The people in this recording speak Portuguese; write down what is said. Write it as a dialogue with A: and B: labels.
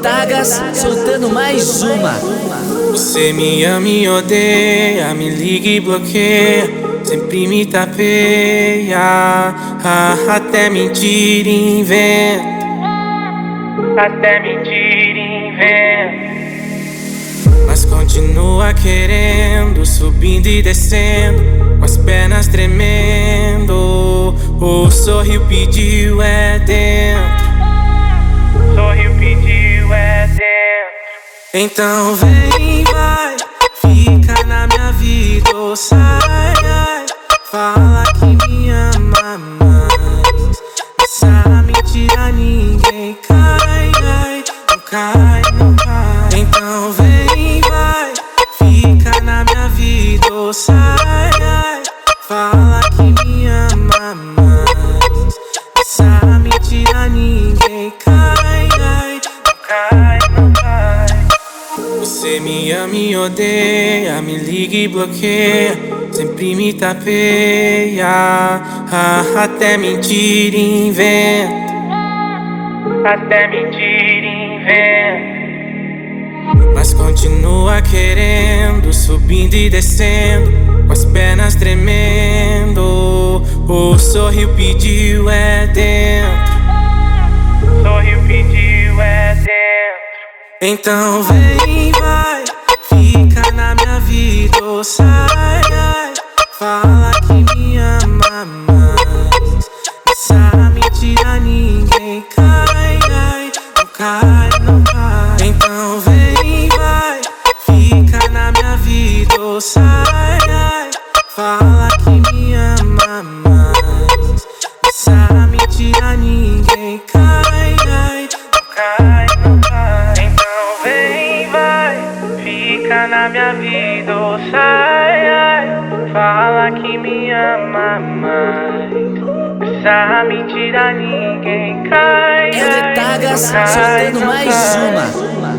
A: Tagas soltando mais uma.
B: Você me ama e odeia, me liga e bloqueia, sempre me tapeia, até mentira inventa, até mentira inventa. Mas continua querendo, subindo e descendo, com as pernas tremendo. O sorriu, pediu, é dentro. Sorriu, pediu, é dentro. Então vem, vai, fica na minha vida ou sai, ai. Fala que me ama mais. Essa mentira ninguém cai, ai. Não cai, não cai. Então vem, vai, fica na minha vida ou sai, ai. Fala que me ama mais. Essa mentira ninguém cai, ai. Não cai, não cai. Você me ama e odeia, me liga e bloqueia, sempre me tapeia, até mentira inventa, até mentira inventa. Mas continua querendo, subindo e descendo, com as pernas tremendo. O sorriu, pediu, é dentro. Sorriu, pediu, é dentro. Então vem, vai, fica na minha vida ou sai, ai. Fala que me ama mais. Essa mentira ninguém cai, ai. Não cai, não cai. Então vem, vai, fica na minha vida ou sai, ai. Fala que me ama mais. Essa mentira ninguém cai, ai. Não cai, não cai. Então vem, vai, fica na minha vida ou sai, ai. Fala que me ama mais. Essa mentira ninguém cai, ai.
A: Tagas soltando mais uma.